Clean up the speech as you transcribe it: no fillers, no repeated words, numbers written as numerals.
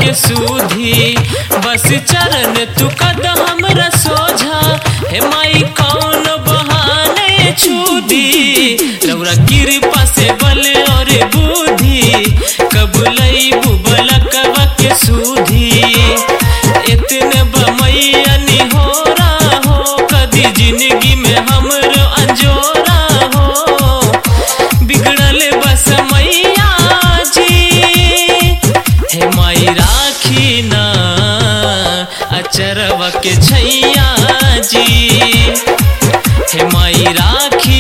के सूधी, बस चरण तू कद हमरा सोझा, हे माई कौन बहाने छूदी, रौरा कृपा से बल और बुद्धि, कब लईबू बलकवा के सूधी, इतने बमैया निहोरा हो, कदी जिंदगी में हमरो अंजोरा हो, बिगड़ल बस मैया जी, हे माई राखी ना अचरवा के छैया जी, हे माई राखी